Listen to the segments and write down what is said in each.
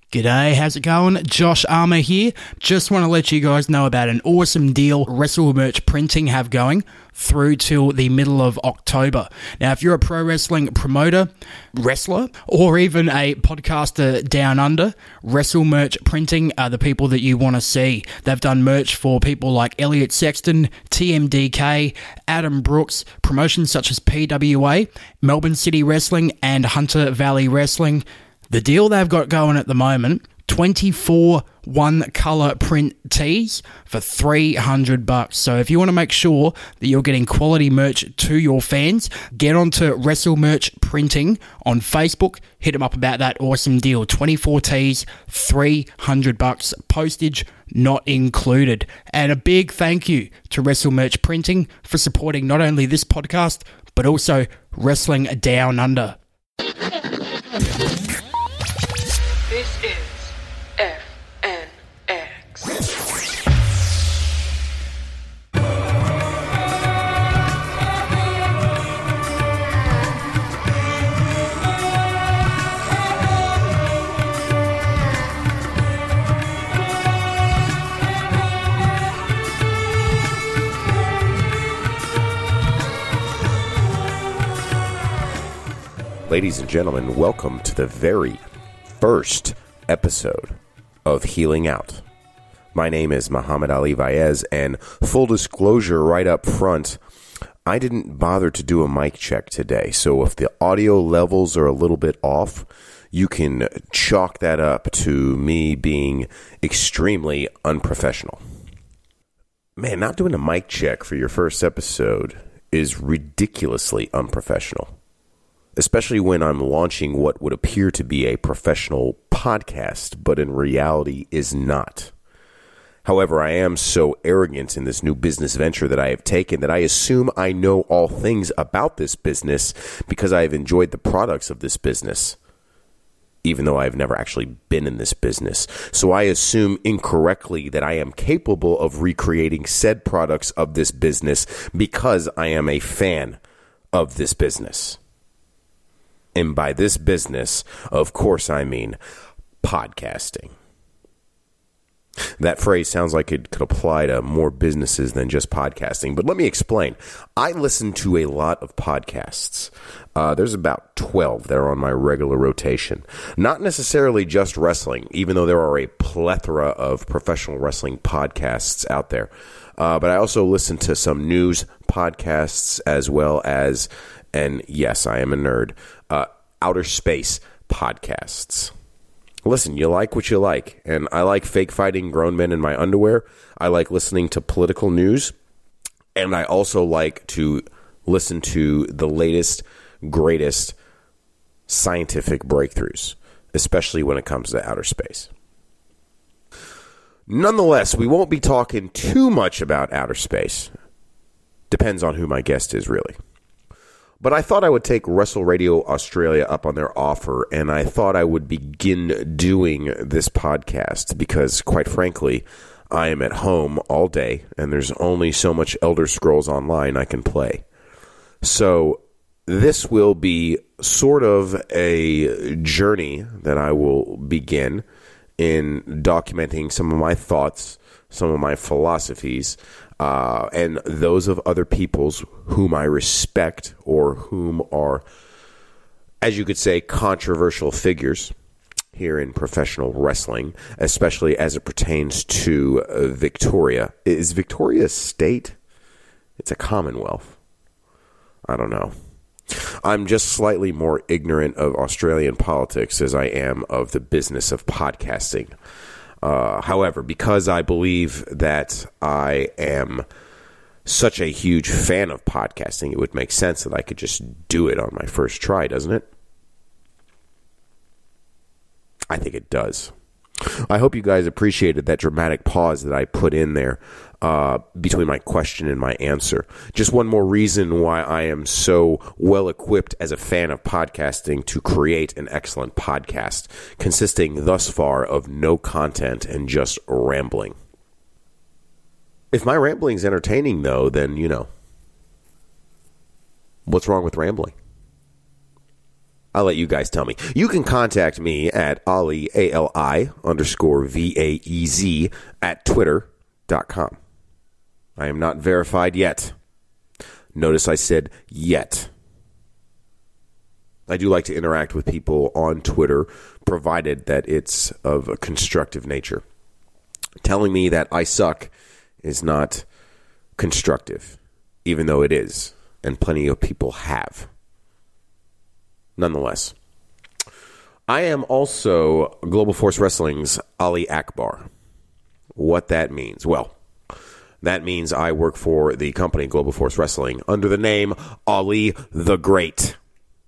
G'day, how's it going? Josh Armour here. Just want to let you guys know about an awesome deal Wrestle Merch Printing have going through till the middle of October. Now, if you're a pro wrestling promoter, wrestler, or even a podcaster down under, Wrestle Merch Printing are the people that you want to see. They've done merch for people like Elliot Sexton, TMDK, Adam Brooks, promotions such as PWA, Melbourne City Wrestling, and Hunter Valley Wrestling. The deal they've got going at the moment, 24 one-colour print tees for $300. So if you want to make sure that you're getting quality merch to your fans, get onto Wrestle Merch Printing on Facebook. Hit them up about that awesome deal. 24 tees, $300. Postage not included. And a big thank you to Wrestle Merch Printing for supporting not only this podcast, but also Wrestling Down Under. This is FNX. Ladies and gentlemen, welcome to the very first episode of Healing Out. My name is Muhammad Ali Vaez, and full disclosure right up front, I didn't bother to do a mic check today, so if the audio levels are a little bit off, you can chalk that up to me being extremely unprofessional. Man, not doing a mic check for your first episode is ridiculously unprofessional. Especially when I'm launching what would appear to be a professional podcast, but in reality is not. However, I am so arrogant in this new business venture that I have taken that I assume I know all things about this business because I have enjoyed the products of this business, even though I've never actually been in this business. So I assume incorrectly that I am capable of recreating said products of this business because I am a fan of this business. And by this business, of course, I mean podcasting. That phrase sounds like it could apply to more businesses than just podcasting, but let me explain. I listen to a lot of podcasts. There's about 12 that are on my regular rotation. Not necessarily just wrestling, even though there are a plethora of professional wrestling podcasts out there. But I also listen to some news podcasts as well as, and yes, I am a nerd, outer space podcasts. Listen, you like what you like, and I like fake fighting grown men in my underwear. I like listening to political news, and I also like to listen to the latest, greatest scientific breakthroughs, especially when it comes to outer space. Nonetheless, we won't be talking too much about outer space. Depends on who my guest is, really. But I thought I would take Wrestle Radio Australia up on their offer, and I thought I would begin doing this podcast because, quite frankly, I am at home all day, and there's only so much Elder Scrolls Online I can play. So this will be sort of a journey that I will begin in documenting some of my thoughts, some of my philosophies, and those of other people's whom I respect or whom are, as you could say, controversial figures here in professional wrestling, especially as it pertains to Victoria. Is Victoria a state? It's a commonwealth. I don't know. I'm just slightly more ignorant of Australian politics as I am of the business of podcasting. However, because I believe that I am such a huge fan of podcasting, it would make sense that I could just do it on my first try, doesn't it? I think it does. I hope you guys appreciated that dramatic pause that I put in there between my question and my answer. Just one more reason why I am so well equipped as a fan of podcasting to create an excellent podcast consisting thus far of no content and just rambling. If my rambling's entertaining, though, then, you know, what's wrong with rambling? I'll let you guys tell me. You can contact me at Ali, ALI_VAEZ at twitter.com. I am not verified yet. Notice I said yet. I do like to interact with people on Twitter, provided that it's of a constructive nature. Telling me that I suck is not constructive, even though it is, and plenty of people have. Nonetheless, I am also Global Force Wrestling's Ali Akbar. What that means? Well, that means I work for the company Global Force Wrestling under the name Ali the Great.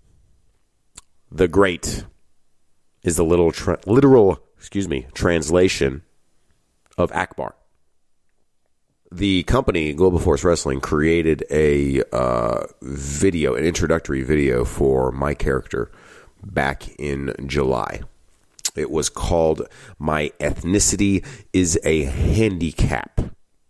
The Great is the literal translation of Akbar. The company Global Force Wrestling created a video, an introductory video for my character back in July. It was called My Ethnicity is a Handicap.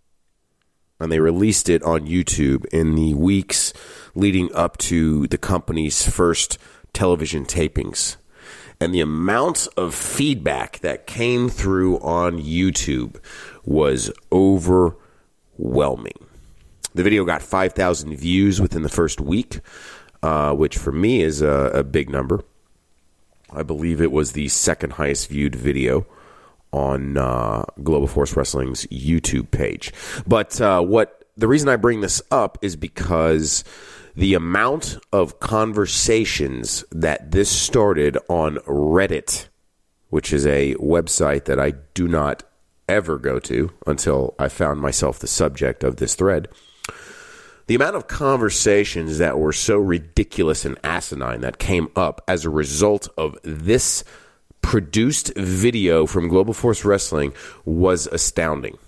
And they released it on YouTube in the weeks leading up to the company's first television tapings. And the amount of feedback that came through on YouTube was overwhelming. The video got 5,000 views within the first week, which for me is a big number. I believe it was the second highest viewed video on Global Force Wrestling's YouTube page. But the reason I bring this up is because the amount of conversations that this started on Reddit, which is a website that I do not ever go to until I found myself the subject of this thread, the amount of conversations that were so ridiculous and asinine that came up as a result of this produced video from Global Force Wrestling was astounding.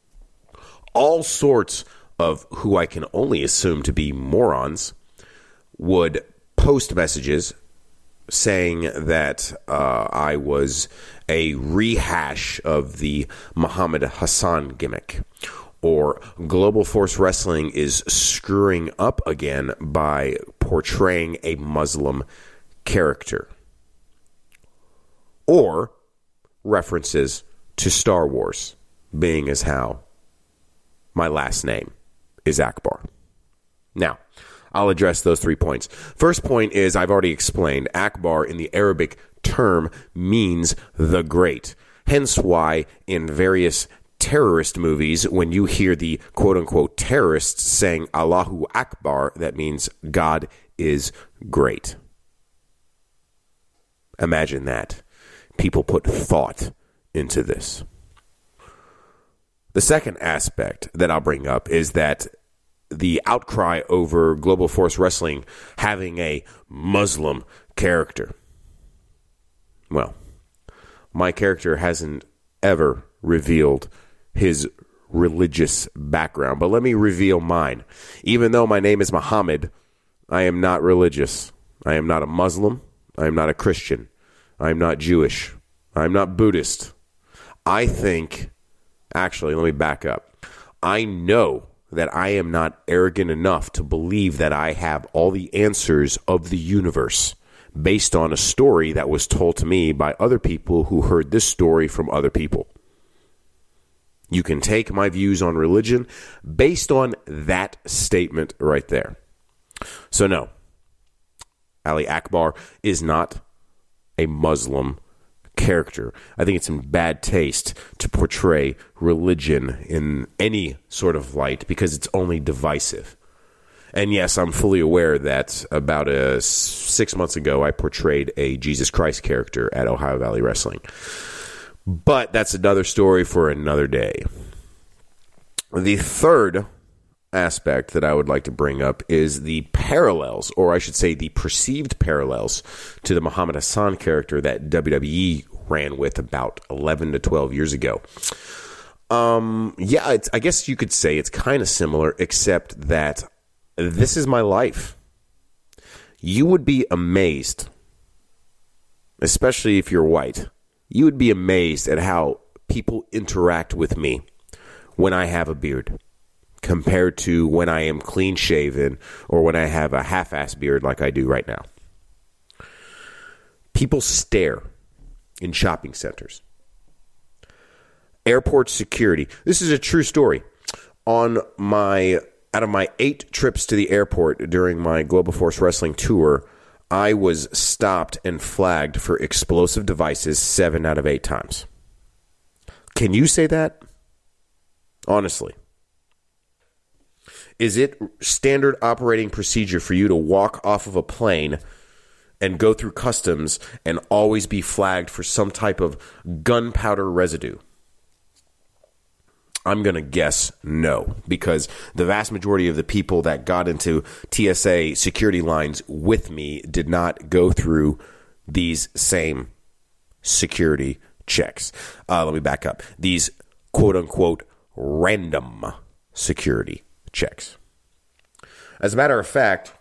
All sorts of who I can only assume to be morons would post messages saying that I was a rehash of the Muhammad Hassan gimmick, or Global Force Wrestling is screwing up again by portraying a Muslim character, or references to Star Wars, being as how my last name is Akbar. Now, I'll address those 3 points. First point is, I've already explained, Akbar in the Arabic term means the great. Hence why in various terrorist movies, when you hear the quote-unquote terrorists saying Allahu Akbar, that means God is great. Imagine that. People put thought into this. The second aspect that I'll bring up is that the outcry over Global Force Wrestling having a Muslim character. Well, my character hasn't ever revealed his religious background, but let me reveal mine. Even though my name is Muhammad, I am not religious. I am not a Muslim. I am not a Christian. I am not Jewish. I am not Buddhist. Actually, let me back up. I know that I am not arrogant enough to believe that I have all the answers of the universe based on a story that was told to me by other people who heard this story from other people. You can take my views on religion based on that statement right there. So no, Ali Akbar is not a Muslim character. I think it's in bad taste to portray religion in any sort of light because it's only divisive. And yes, I'm fully aware that about 6 months ago I portrayed a Jesus Christ character at Ohio Valley Wrestling. But that's another story for another day. The third aspect that I would like to bring up is the parallels, or I should say the perceived parallels, to the Muhammad Hassan character that WWE ran with about 11 to 12 years ago. I guess you could say it's kind of similar, except that this is my life. You would be amazed, especially if you're white, you would be amazed at how people interact with me when I have a beard compared to when I am clean shaven or when I have a half-ass beard like I do right now. People stare in shopping centers. Airport security. This is a true story. Out of my 8 trips to the airport during my Global Force Wrestling tour, I was stopped and flagged for explosive devices 7 out of 8 times. Can you say that? Honestly. Is it standard operating procedure for you to walk off of a plane and go through customs and always be flagged for some type of gunpowder residue? I'm going to guess no, because the vast majority of the people that got into TSA security lines with me did not go through these same security checks. Let me back up. These quote-unquote random security checks. As a matter of fact,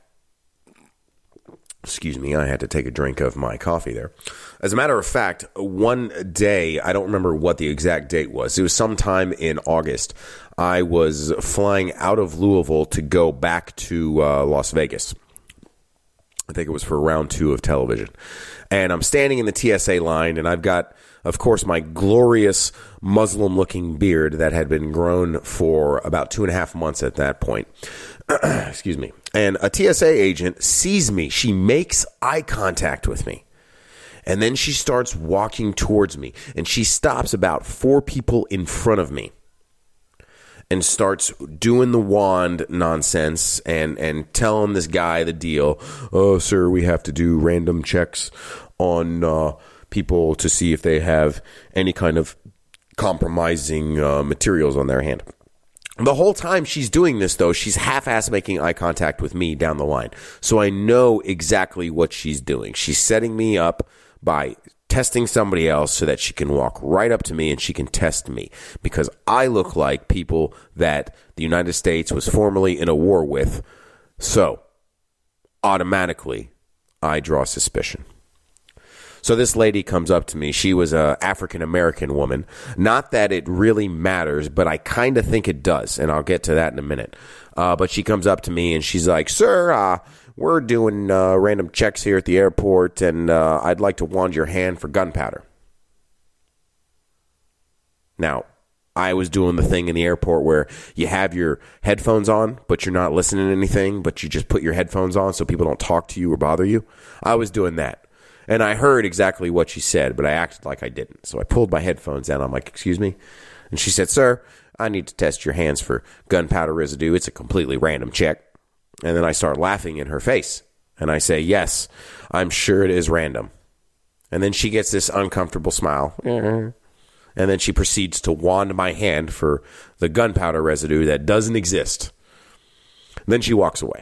excuse me, I had to take a drink of my coffee there. As a matter of fact, one day, I don't remember what the exact date was. It was sometime in August. I was flying out of Louisville to go back to Las Vegas. I think it was for round 2 of television. And I'm standing in the TSA line, and I've got, of course, my glorious Muslim-looking beard that had been grown for about 2.5 months at that point. Excuse me. And a TSA agent sees me. She makes eye contact with me. And then she starts walking towards me. And she stops about 4 people in front of me and starts doing the wand nonsense and telling this guy the deal. Oh, sir, we have to do random checks on people to see if they have any kind of compromising materials on their hand. The whole time she's doing this, though, she's half-ass making eye contact with me down the line. So I know exactly what she's doing. She's setting me up by testing somebody else so that she can walk right up to me and she can test me. Because I look like people that the United States was formerly in a war with. So, automatically, I draw suspicion. So this lady comes up to me. She was an African-American woman. Not that it really matters, but I kind of think it does, and I'll get to that in a minute. But she comes up to me, and she's like, sir, we're doing random checks here at the airport, and I'd like to wand your hand for gunpowder. Now, I was doing the thing in the airport where you have your headphones on, but you're not listening to anything, but you just put your headphones on so people don't talk to you or bother you. I was doing that. And I heard exactly what she said, but I acted like I didn't. So I pulled my headphones down. I'm like, excuse me? And she said, sir, I need to test your hands for gunpowder residue. It's a completely random check. And then I start laughing in her face. And I say, yes, I'm sure it is random. And then she gets this uncomfortable smile. And then she proceeds to wand my hand for the gunpowder residue that doesn't exist. Then she walks away.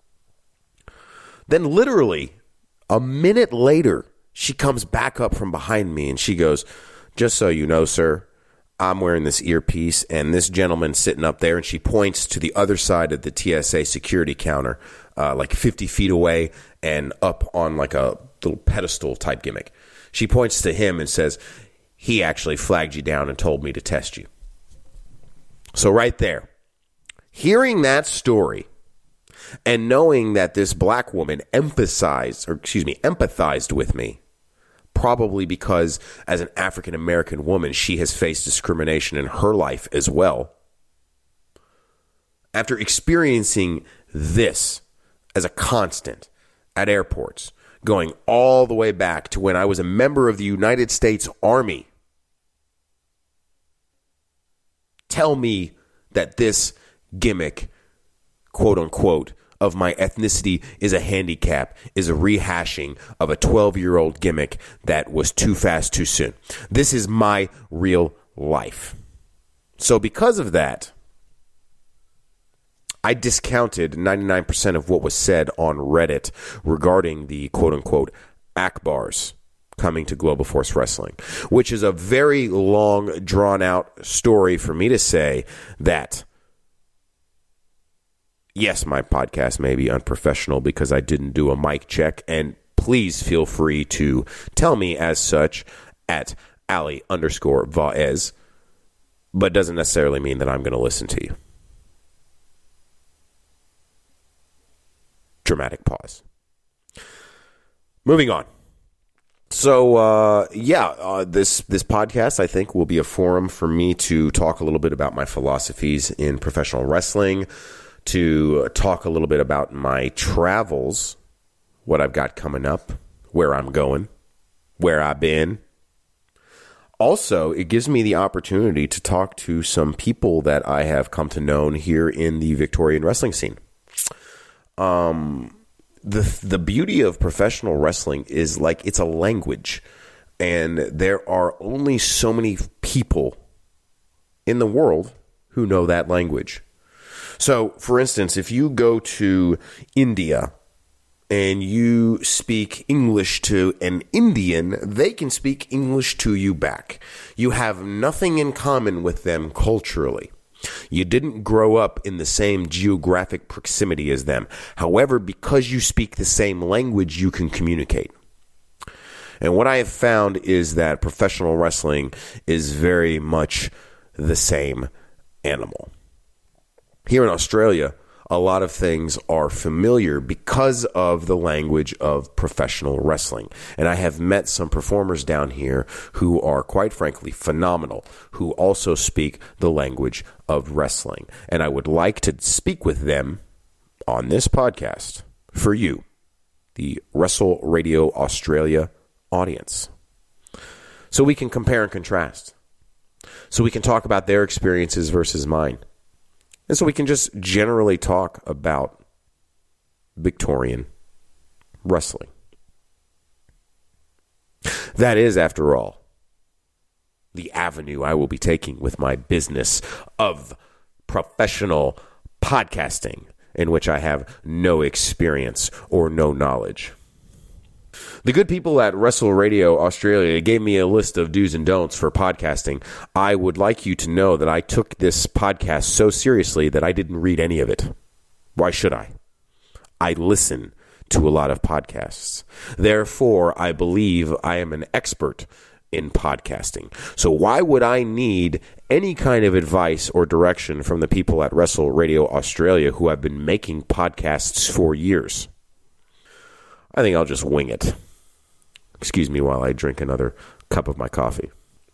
Then literally a minute later, she comes back up from behind me and she goes, just so you know, sir, I'm wearing this earpiece and this gentleman sitting up there, and she points to the other side of the TSA security counter, like 50 feet away and up on like a little pedestal type gimmick. She points to him and says, he actually flagged you down and told me to test you. So right there, hearing that story, and knowing that this black woman empathized with me, probably because as an African-American woman, she has faced discrimination in her life as well. After experiencing this as a constant at airports, going all the way back to when I was a member of the United States Army, tell me that this gimmick, quote unquote, of my ethnicity is a handicap, is a rehashing of a 12-year-old gimmick that was too fast, too soon. This is my real life. So because of that, I discounted 99% of what was said on Reddit regarding the quote-unquote Akbars coming to Global Force Wrestling, which is a very long, drawn-out story for me to say that yes, my podcast may be unprofessional because I didn't do a mic check, and please feel free to tell me as such at Ali_Vaez, but doesn't necessarily mean that I'm going to listen to you. Dramatic pause. Moving on. So, this podcast, I think, will be a forum for me to talk a little bit about my philosophies in professional wrestling, to talk a little bit about my travels, what I've got coming up, where I'm going, where I've been. Also, it gives me the opportunity to talk to some people that I have come to know here in the Victorian wrestling scene. The beauty of professional wrestling is like it's a language, and there are only so many people in the world who know that language. So, for instance, if you go to India and you speak English to an Indian, they can speak English to you back. You have nothing in common with them culturally. You didn't grow up in the same geographic proximity as them. However, because you speak the same language, you can communicate. And what I have found is that professional wrestling is very much the same animal. Here in Australia, a lot of things are familiar because of the language of professional wrestling. And I have met some performers down here who are, quite frankly, phenomenal, who also speak the language of wrestling. And I would like to speak with them on this podcast for you, the Wrestle Radio Australia audience, so we can compare and contrast, so we can talk about their experiences versus mine. And so we can just generally talk about Victorian wrestling. That is, after all, the avenue I will be taking with my business of professional podcasting, in which I have no experience or no knowledge. The good people at Wrestle Radio Australia gave me a list of do's and don'ts for podcasting. I would like you to know that I took this podcast so seriously that I didn't read any of it. Why should I? I listen to a lot of podcasts. Therefore, I believe I am an expert in podcasting. So why would I need any kind of advice or direction from the people at Wrestle Radio Australia who have been making podcasts for years? I think I'll just wing it. Excuse me while I drink another cup of my coffee.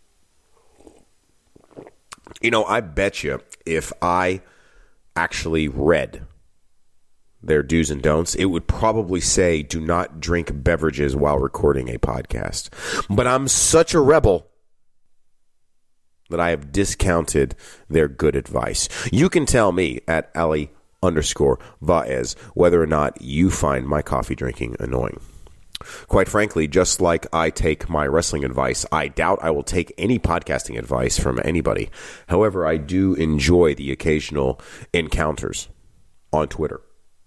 You know, I bet you if I actually read their do's and don'ts, it would probably say, do not drink beverages while recording a podcast. But I'm such a rebel that I have discounted their good advice. You can tell me at Ali_Vaez whether or not you find my coffee drinking annoying. Quite frankly, just like I take my wrestling advice, I doubt I will take any podcasting advice from anybody. However, I do enjoy the occasional encounters on Twitter.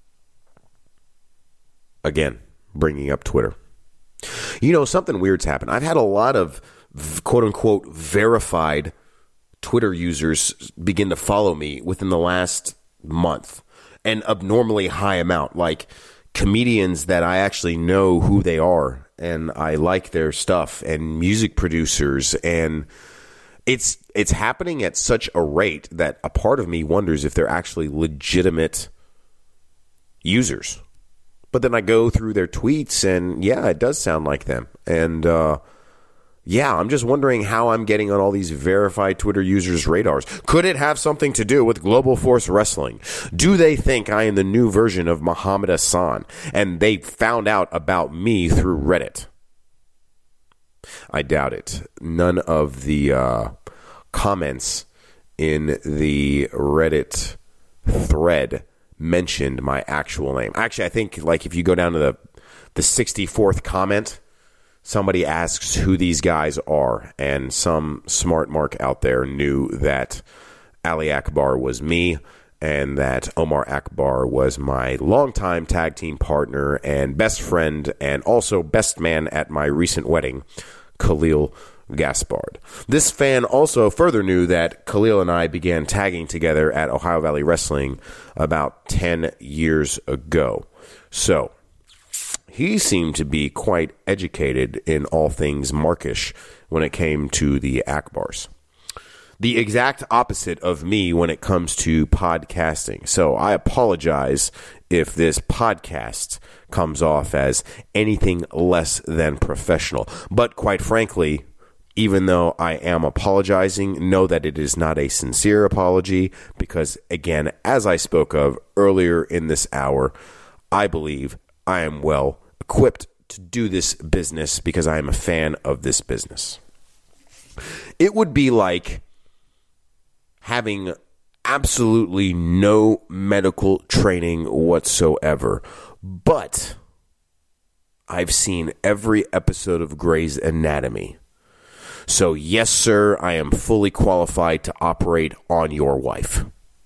Again, bringing up Twitter. You know, something weird's happened. I've had a lot of quote-unquote verified Twitter users begin to follow me within the last month. An abnormally high amount, like comedians that I actually know who they are and I like their stuff, and music producers, and it's happening at such a rate that a part of me wonders if they're actually legitimate users. But then I go through their tweets and yeah, it does sound like them. And yeah, I'm just wondering how I'm getting on all these verified Twitter users' radars. Could it have something to do with Global Force Wrestling? Do they think I am the new version of Muhammad Hassan and they found out about me through Reddit? I doubt it. None of the comments in the Reddit thread mentioned my actual name. Actually, I think like if you go down to the 64th comment, somebody asks who these guys are, and some smart mark out there knew that Ali Akbar was me and that Omar Akbar was my longtime tag team partner and best friend and also best man at my recent wedding, Khalil Gaspard. This fan also further knew that Khalil and I began tagging together at Ohio Valley Wrestling about 10 years ago. So he seemed to be quite educated in all things Markish when it came to the Akbars. The exact opposite of me when it comes to podcasting. So I apologize if this podcast comes off as anything less than professional. But quite frankly, even though I am apologizing, know that it is not a sincere apology because, again, as I spoke of earlier in this hour, I believe I am well equipped to do this business because I am a fan of this business. It would be like having absolutely no medical training whatsoever, but I've seen every episode of Grey's Anatomy. So, yes, sir, I am fully qualified to operate on your wife.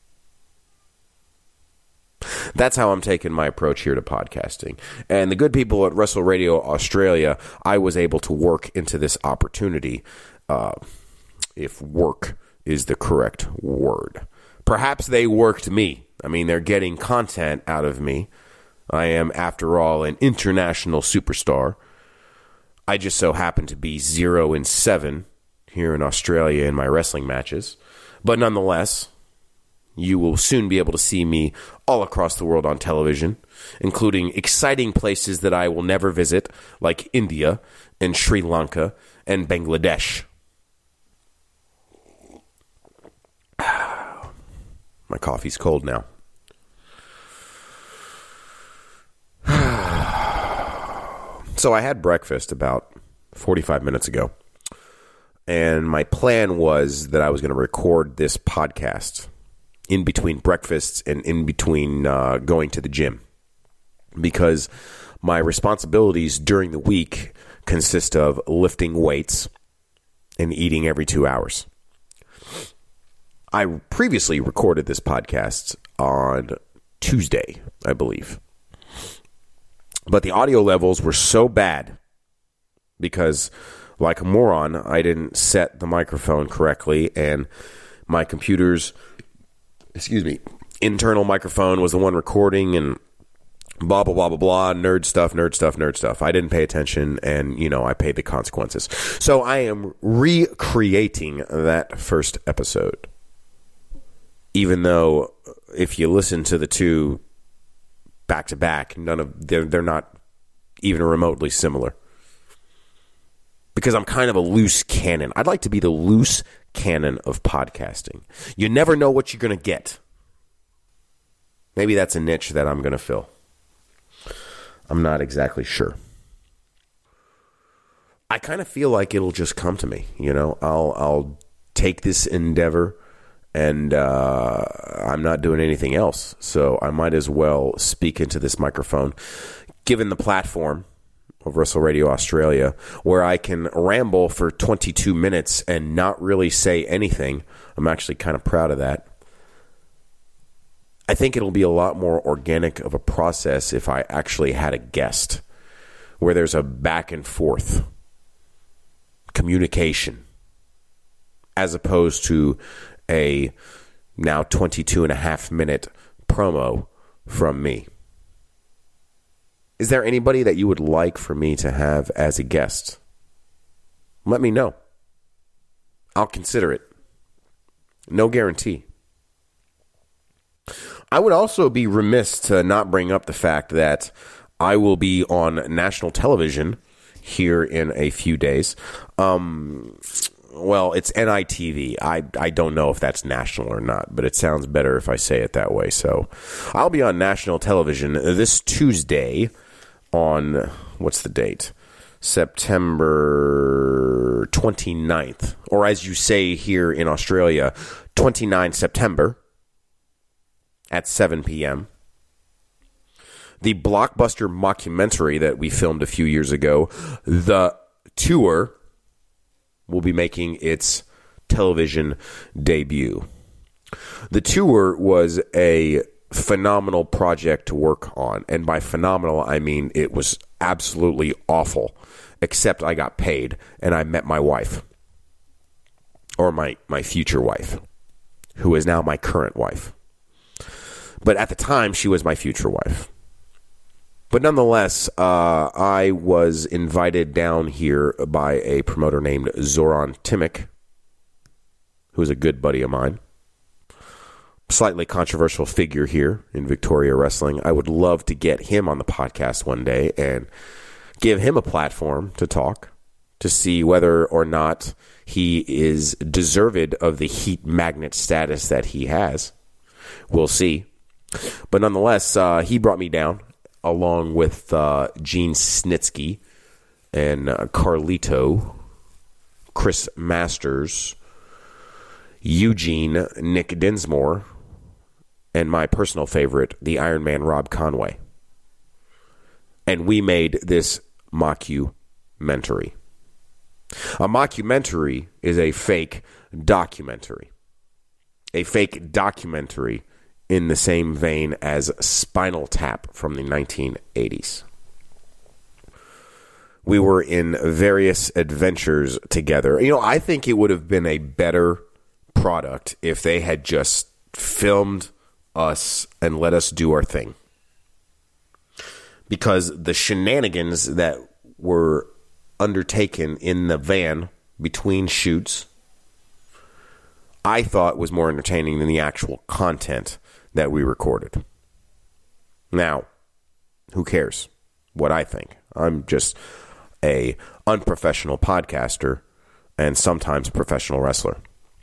That's how I'm taking my approach here to podcasting. And the good people at Wrestle Radio Australia, I was able to work into this opportunity, if work is the correct word. Perhaps they worked me. I mean, they're getting content out of me. I am, after all, an international superstar. I just so happen to be 0-7 here in Australia in my wrestling matches. But nonetheless, you will soon be able to see me all across the world on television, including exciting places that I will never visit, like India and Sri Lanka and Bangladesh. My coffee's cold now. So I had breakfast about 45 minutes ago, and my plan was that I was going to record this podcast in between breakfasts and in between going to the gym, because my responsibilities during the week consist of lifting weights and eating every 2 hours. I previously recorded this podcast on Tuesday, I believe. But the audio levels were so bad because, like a moron, I didn't set the microphone correctly, and my computer's, internal microphone was the one recording, and blah, blah, blah, blah, blah, nerd stuff. I didn't pay attention, and, I paid the consequences. So I am recreating that first episode. Even though if you listen to the two back to back, they're not even remotely similar. Because I'm kind of a loose cannon. I'd like to be the loose cannon of podcasting. You never know what you're going to get. Maybe that's a niche that I'm going to fill. I'm not exactly sure. I kind of feel like it'll just come to me. I'll take this endeavor, and I'm not doing anything else. So I might as well speak into this microphone, given the platform of Wrestle Radio Australia, where I can ramble for 22 minutes and not really say anything. I'm actually kind of proud of that. I think it'll be a lot more organic of a process if I actually had a guest, where there's a back and forth communication, as opposed to a now 22.5-minute promo from me. Is there anybody that you would like for me to have as a guest? Let me know. I'll consider it. No guarantee. I would also be remiss to not bring up the fact that I will be on national television here in a few days. Well, it's NITV. I don't know if that's national or not, but it sounds better if I say it that way. So I'll be on national television this Tuesday on, what's the date? September 29th, or as you say here in Australia, 29 September at 7 p.m. The blockbuster mockumentary that we filmed a few years ago, The Tour, will be making its television debut. The Tour was a phenomenal project to work on, and by phenomenal, I mean it was absolutely awful, except I got paid, and I met my wife, or my future wife, who is now my current wife. But at the time, she was my future wife. But nonetheless, I was invited down here by a promoter named Zoran Timic, who is a good buddy of mine. slightly controversial figure here in Victoria Wrestling. I would love to get him on the podcast one day and give him a platform to talk, to see whether or not he is deserved of the heat magnet status that he has. We'll see. But nonetheless, he brought me down along with Gene Snitsky and Carlito, Chris Masters, Eugene, Nick Dinsmore, and my personal favorite, the Iron Man Rob Conway. And we made this mockumentary. A mockumentary is a fake documentary. A fake documentary in the same vein as Spinal Tap from the 1980s. We were in various adventures together. You know, I think it would have been a better product if they had just filmed us and let us do our thing. Because the shenanigans that were undertaken in the van between shoots, I thought was more entertaining than the actual content that we recorded. Now, who cares what I think? I'm just a unprofessional podcaster and sometimes a professional wrestler.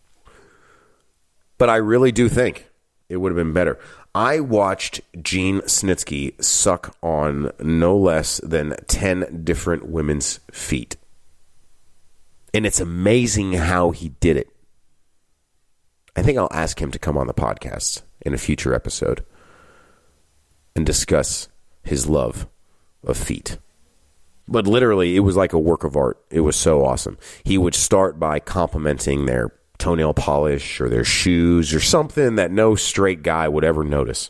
But I really do think it would have been better. I watched Gene Snitsky suck on no less than 10 different women's feet. And it's amazing how he did it. I think I'll ask him to come on the podcast in a future episode and discuss his love of feet. But literally, it was like a work of art. It was so awesome. He would start by complimenting their toenail polish or their shoes or something that no straight guy would ever notice.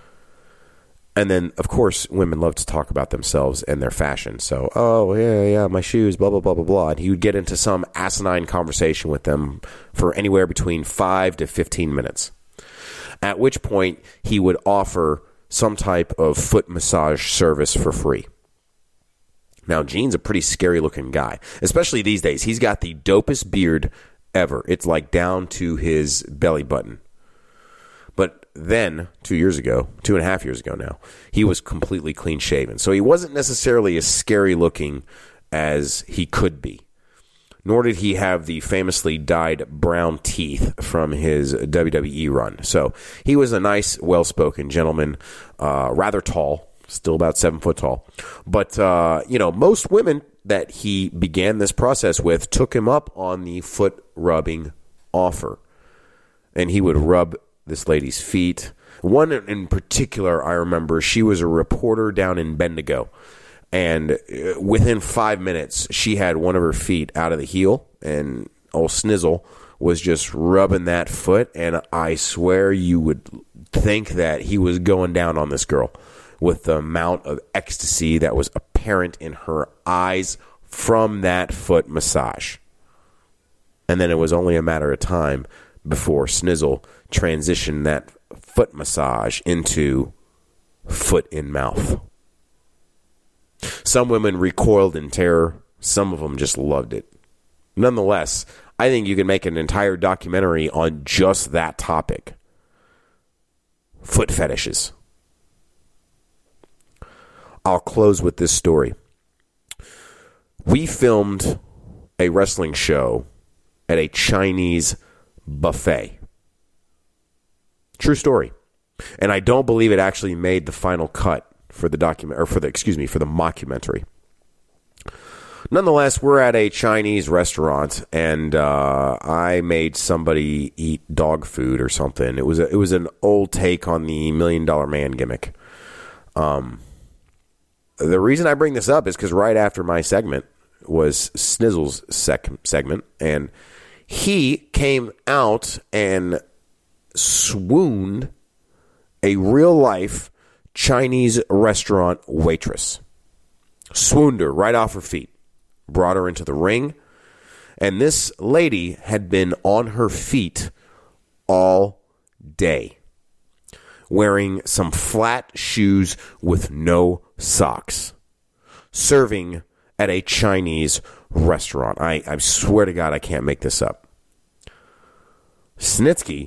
And then, of course, women love to talk about themselves and their fashion. So, oh, yeah, my shoes, blah, blah, blah, blah, blah. And he would get into some asinine conversation with them for anywhere between 5 to 15 minutes. At which point, he would offer some type of foot massage service for free. Now, Gene's a pretty scary-looking guy, especially these days. He's got the dopest beard ever. It's like down to his belly button. But then, 2.5 years ago now, he was completely clean-shaven. So he wasn't necessarily as scary-looking as he could be. Nor did he have the famously dyed brown teeth from his WWE run. So he was a nice, well-spoken gentleman, rather tall. Still about 7 foot tall. But, most women that he began this process with took him up on the foot rubbing offer. And he would rub this lady's feet. One in particular, I remember, she was a reporter down in Bendigo. And within 5 minutes, she had one of her feet out of the heel. And old Snizzle was just rubbing that foot. And I swear you would think that he was going down on this girl, with the amount of ecstasy that was apparent in her eyes from that foot massage. And then it was only a matter of time before Snizzle transitioned that foot massage into foot in mouth. Some women recoiled in terror. Some of them just loved it. Nonetheless, I think you can make an entire documentary on just that topic. Foot fetishes. I'll close with this story. We filmed a wrestling show at a Chinese buffet. True story. And I don't believe it actually made the final cut for the mockumentary. Nonetheless, we're at a Chinese restaurant, and I made somebody eat dog food or something. It was an old take on the $1 Million Man gimmick. The reason I bring this up is because right after my segment was Snizzle's segment, and he came out and swooned a real-life Chinese restaurant waitress. Swooned her right off her feet. Brought her into the ring. And this lady had been on her feet all day, wearing some flat shoes with no socks, serving at a Chinese restaurant. I swear to God, I can't make this up. Snitsky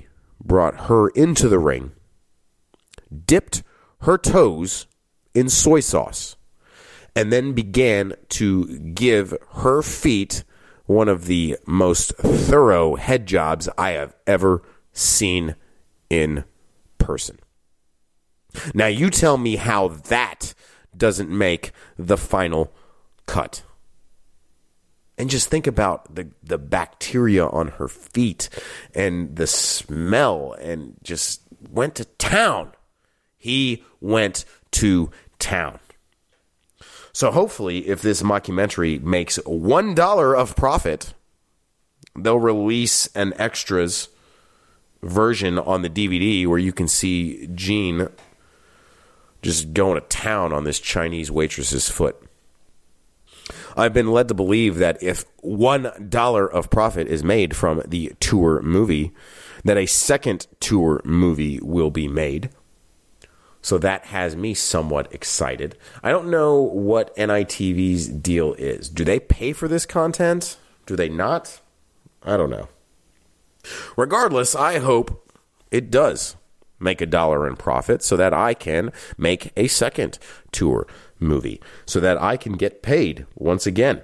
brought her into the ring, dipped her toes in soy sauce, and then began to give her feet one of the most thorough head jobs I have ever seen in person. Now, you tell me how that doesn't make the final cut. And just think about the bacteria on her feet and the smell, and just went to town. He went to town. So hopefully, if this mockumentary makes $1 of profit, they'll release an extras version on the DVD where you can see Gene just going to town on this Chinese waitress's foot. I've been led to believe that if $1 of profit is made from the tour movie, that a second tour movie will be made. So that has me somewhat excited. I don't know what NITV's deal is. Do they pay for this content? Do they not? I don't know. Regardless, I hope it does make $1 in profit so that I can make a second tour movie, so that I can get paid once again.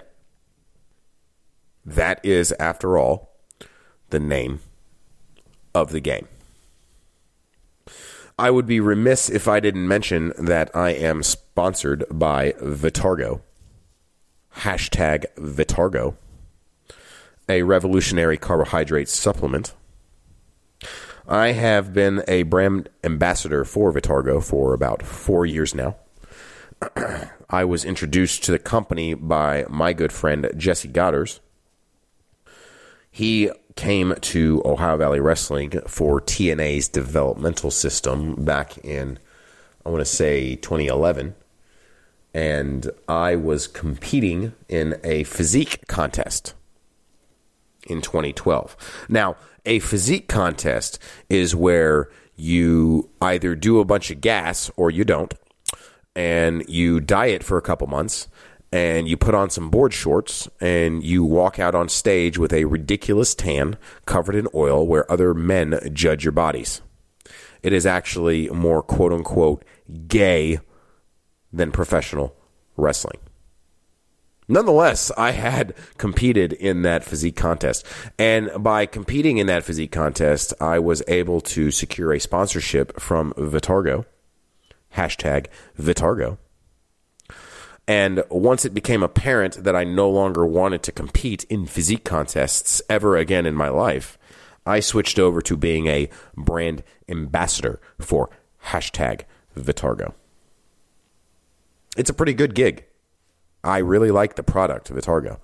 That is, after all, the name of the game. I would be remiss if I didn't mention that I am sponsored by Vitargo. Hashtag Vitargo. A revolutionary carbohydrate supplement. I have been a brand ambassador for Vitargo for about 4 years now. I was introduced to the company by my good friend Jesse Goddard. He came to Ohio Valley Wrestling for TNA's developmental system back in, I want to say, 2011. And I was competing in a physique contest in 2012. Now, a physique contest is where you either do a bunch of gas or you don't, and you diet for a couple months, and you put on some board shorts, and you walk out on stage with a ridiculous tan covered in oil where other men judge your bodies. It is actually more quote-unquote gay than professional wrestling. Nonetheless, I had competed in that physique contest. And by competing in that physique contest, I was able to secure a sponsorship from Vitargo. Hashtag Vitargo. And once it became apparent that I no longer wanted to compete in physique contests ever again in my life, I switched over to being a brand ambassador for hashtag Vitargo. It's a pretty good gig. I really like the product, Vitargo.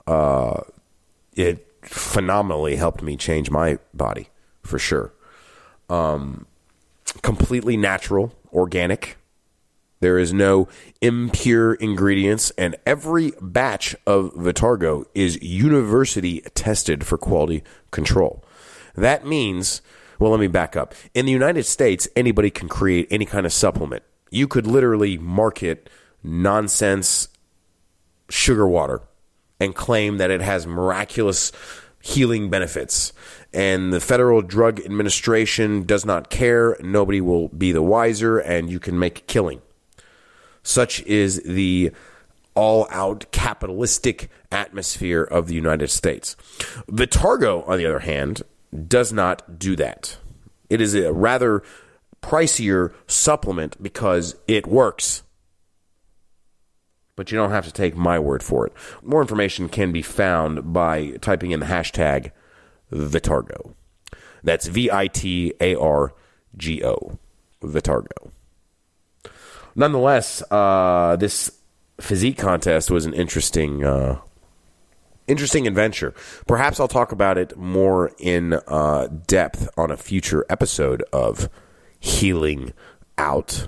It phenomenally helped me change my body, for sure. Completely natural, organic. There is no impure ingredients, and every batch of Vitargo is university tested for quality control. That means, well, let me back up. In the United States, anybody can create any kind of supplement. You could literally market nonsense sugar water and claim that it has miraculous healing benefits. And the Federal Drug Administration does not care. Nobody will be the wiser, and you can make a killing. Such is the all-out capitalistic atmosphere of the United States. Vitargo, on the other hand, does not do that. It is a rather pricier supplement because it works. But you don't have to take my word for it. More information can be found by typing in the hashtag Vitargo. That's Vitargo. Vitargo. Nonetheless, this physique contest was an interesting adventure. Perhaps I'll talk about it more in depth on a future episode of Healing Out.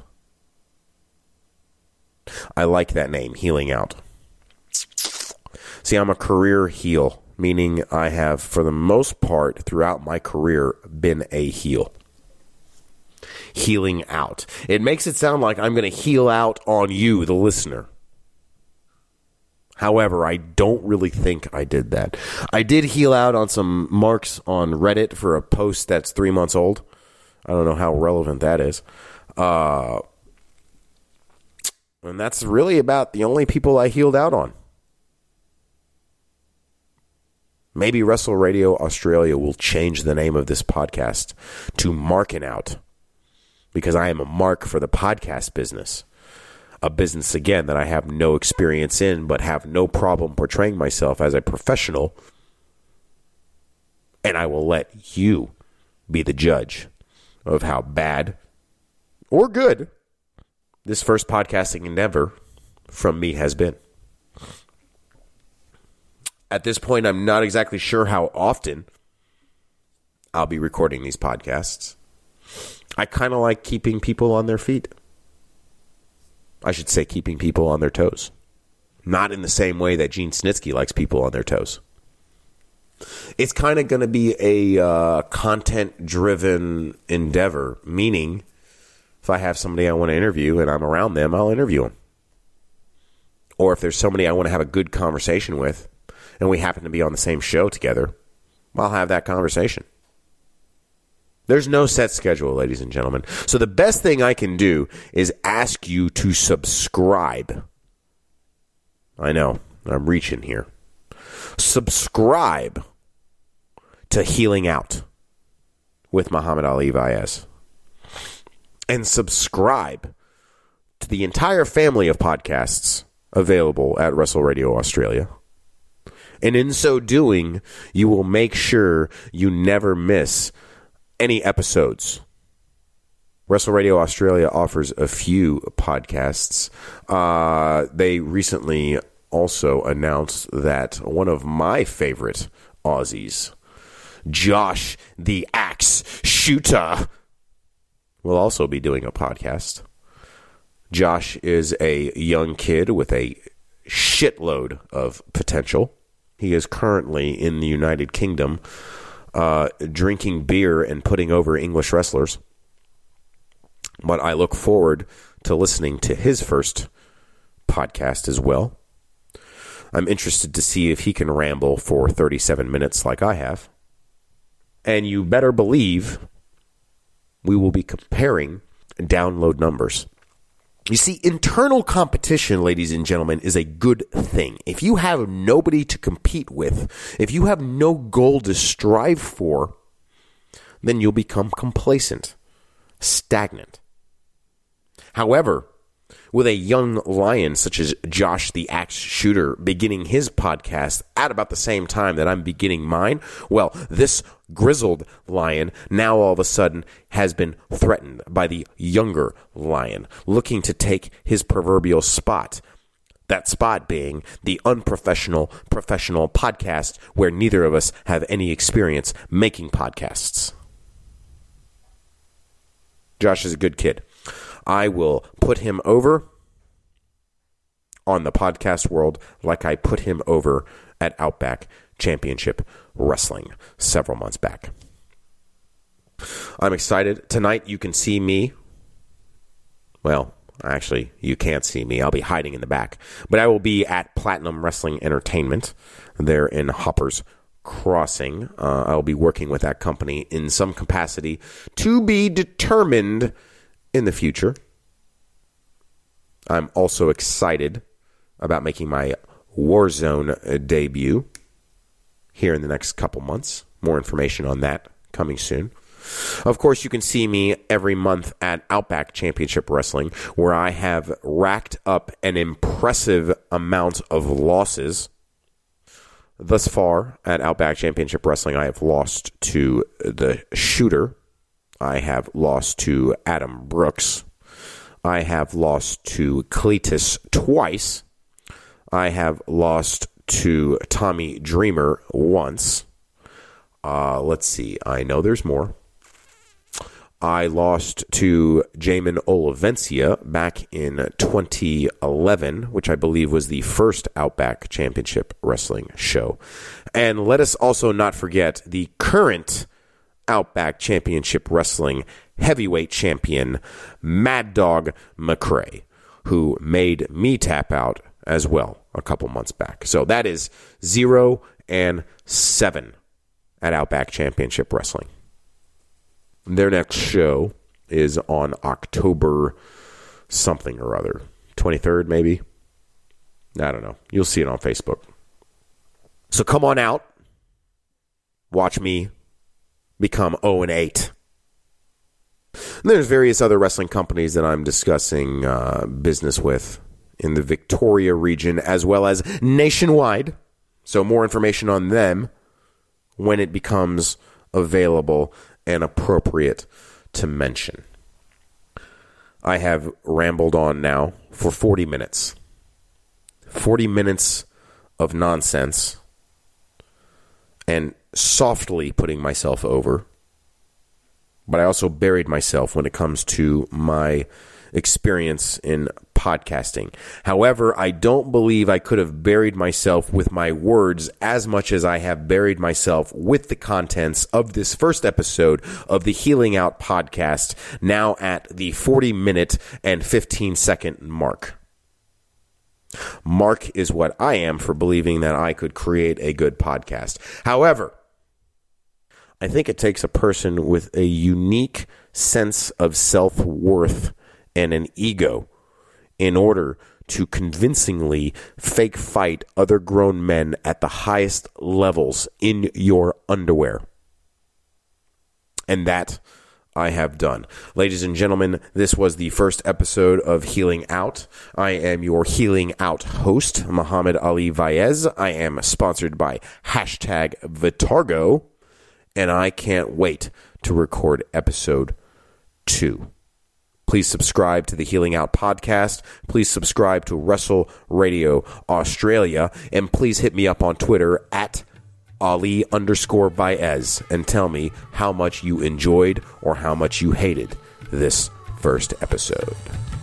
I like that name, Healing Out. See, I'm a career heel, meaning I have, for the most part, throughout my career, been a heel. Healing out. It makes it sound like I'm going to heal out on you, the listener. However, I don't really think I did that. I did heel out on some marks on Reddit for a post that's 3 months old. I don't know how relevant that is. And that's really about the only people I healed out on. Maybe Wrestle Radio Australia will change the name of this podcast to Marking Out, because I am a mark for the podcast business. A business, again, that I have no experience in, but have no problem portraying myself as a professional. And I will let you be the judge of how bad or good this first podcasting endeavor from me has been. At this point, I'm not exactly sure how often I'll be recording these podcasts. I kind of like keeping people on their feet. I should say keeping people on their toes. Not in the same way that Gene Snitsky likes people on their toes. It's kind of going to be a content-driven endeavor, meaning if I have somebody I want to interview and I'm around them, I'll interview them. Or if there's somebody I want to have a good conversation with and we happen to be on the same show together, I'll have that conversation. There's no set schedule, ladies and gentlemen. So the best thing I can do is ask you to subscribe. I know, I'm reaching here. Subscribe to Healing Out with Muhammad Ali Vaez. And subscribe to the entire family of podcasts available at Wrestle Radio Australia. And in so doing, you will make sure you never miss any episodes. Wrestle Radio Australia offers a few podcasts. They recently also announced that one of my favorite Aussies, Josh the Axe Shooter, will also be doing a podcast. Josh is a young kid with a shitload of potential. He is currently in the United Kingdom drinking beer and putting over English wrestlers. But I look forward to listening to his first podcast as well. I'm interested to see if he can ramble for 37 minutes like I have. And you better believe we will be comparing download numbers. You see, internal competition, ladies and gentlemen, is a good thing. If you have nobody to compete with, if you have no goal to strive for, then you'll become complacent, stagnant. However, with a young lion such as Josh the Axe Shooter beginning his podcast at about the same time that I'm beginning mine, well, this grizzled lion now all of a sudden has been threatened by the younger lion looking to take his proverbial spot. That spot being the unprofessional professional podcast where neither of us have any experience making podcasts. Josh is a good kid. I will put him over on the podcast world like I put him over at Outback Championship Wrestling several months back. I'm excited. Tonight you can see me. Well, actually, you can't see me. I'll be hiding in the back. But I will be at Platinum Wrestling Entertainment there in Hoppers Crossing. I'll be working with that company in some capacity to be determined in the future. I'm also excited about making my Warzone debut here in the next couple months. More information on that coming soon. Of course, you can see me every month at Outback Championship Wrestling, where I have racked up an impressive amount of losses. Thus far, at Outback Championship Wrestling, I have lost to the Shooter. I have lost to Adam Brooks. I have lost to Cletus twice. I have lost to Tommy Dreamer once. Let's see. I know there's more. I lost to Jamin Olivencia back in 2011, which I believe was the first Outback Championship Wrestling show. And let us also not forget the current Outback Championship Wrestling heavyweight champion, Mad Dog McRae, who made me tap out as well a couple months back. So that is 0-7 at Outback Championship Wrestling. Their next show is on October something or other. 23rd, maybe? I don't know. You'll see it on Facebook. So come on out. Watch me become 0-8. And there's various other wrestling companies that I'm discussing business with in the Victoria region as well as nationwide. So more information on them when it becomes available and appropriate to mention. I have rambled on now for 40 minutes. 40 minutes of nonsense and softly putting myself over. But I also buried myself when it comes to my experience in podcasting. However, I don't believe I could have buried myself with my words as much as I have buried myself with the contents of this first episode of the Healing Out podcast, now at the 40-minute and 15-second mark. Mark is what I am for believing that I could create a good podcast. However, I think it takes a person with a unique sense of self-worth and an ego in order to convincingly fake fight other grown men at the highest levels in your underwear. And that I have done. Ladies and gentlemen, this was the first episode of Healing Out. I am your Healing Out host, Muhammad Ali Vaez. I am sponsored by #Vitargo, and I can't wait to record episode 2. Please subscribe to the Healing Out podcast. Please subscribe to Wrestle Radio Australia. And please hit me up on Twitter at Ali_Vaez and tell me how much you enjoyed or how much you hated this first episode.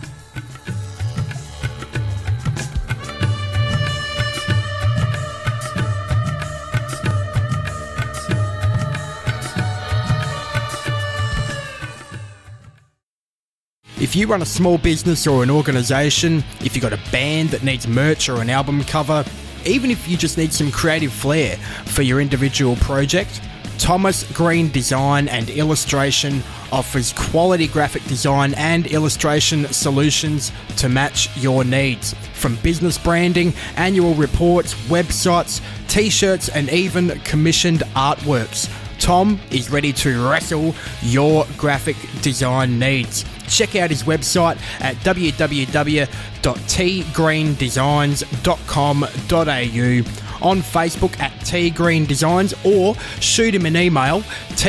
If you run a small business or an organisation, if you've got a band that needs merch or an album cover, even if you just need some creative flair for your individual project, Thomas Green Design and Illustration offers quality graphic design and illustration solutions to match your needs. From business branding, annual reports, websites, t-shirts, and even commissioned artworks, Tom is ready to wrestle your graphic design needs. Check out his website at www.tgreendesigns.com.au, on Facebook at tgreendesigns, or shoot him an email,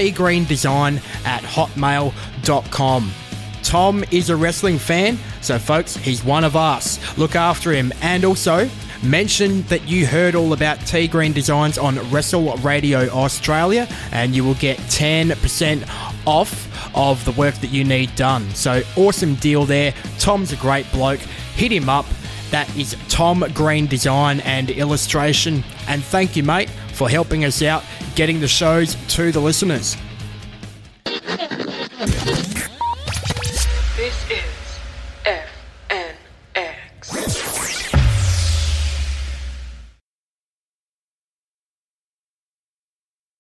tgreendesign@hotmail.com. Tom is a wrestling fan, so folks, he's one of us. Look after him, and also mention that you heard all about T Green Designs on Wrestle Radio Australia, and you will get 10% off of the work that you need done. So awesome deal there. Tom's a great bloke. Hit him up. That is Tom Green Design and Illustration. And thank you, mate, for helping us out getting the shows to the listeners.